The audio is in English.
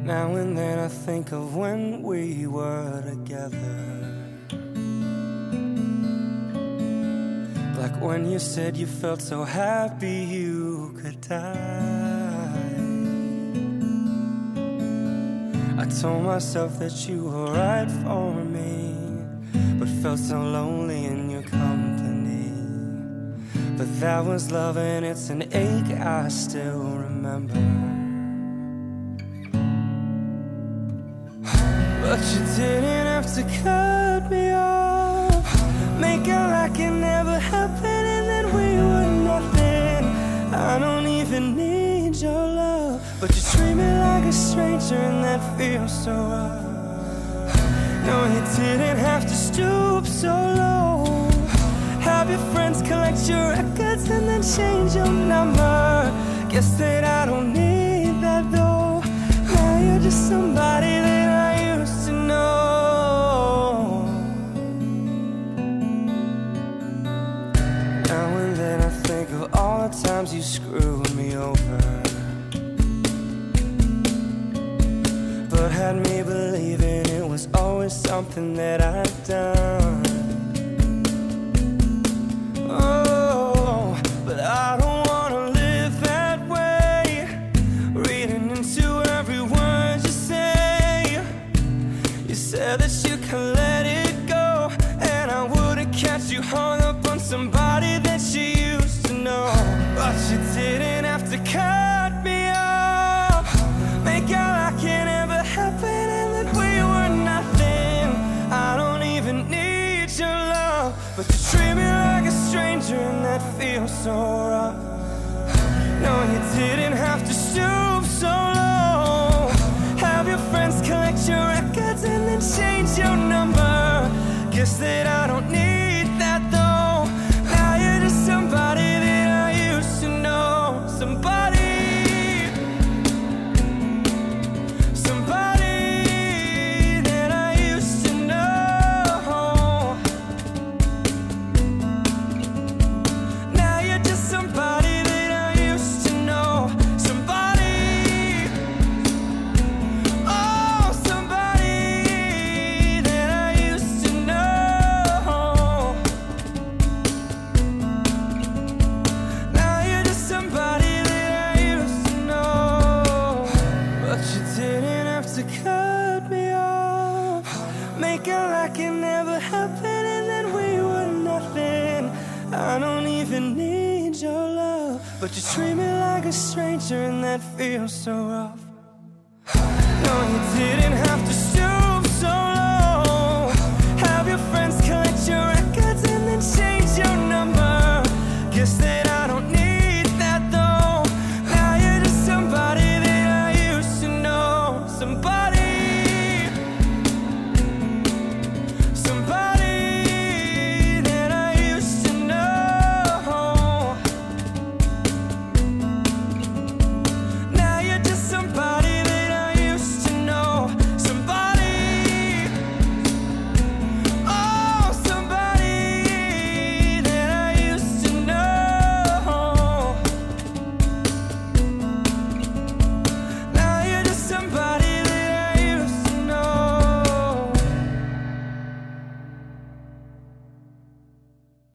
Now and then I think of when we were together, like when you said you felt so happy you could die. I told myself that you were right for me, but felt so lonely in your company. But that was love and it's an ache I still remember. But you didn't have to cut me off, make it like it never happened and then we were nothing. I don't even need your love, but you treat me like a stranger and that feels so rough. No, you didn't have to stoop so low, have your friends collect your records and then change your number. Guess that I don't need that though. Now you're just somebody that I used to know. Now and then I think of all the times you screwed me over, but had me believing it was always something that I'd done. Oh, but I don't wanna live that way, reading into every word you say. You said that you can let it go, and I wouldn't catch you hung up on somebody that you used to know. But you didn't have to cut me off, make out like it never happened and that we were nothing. I don't even need your love, but you treat me like a stranger and that feels so rough. No, you didn't have to stoop so low, have your friends collect your records and then change your number. Guess that I don't need that though. Now you're just somebody that I used to know. Somebody that I used to know. Now you're just somebody that I used to know. Somebody, oh, somebody that I used to know. Now you're just somebody that I used to know. But you didn't have to cut me off, make it like it never happened and then we were nothing. I don't even need your love, but you treat me like a stranger and that feels so rough.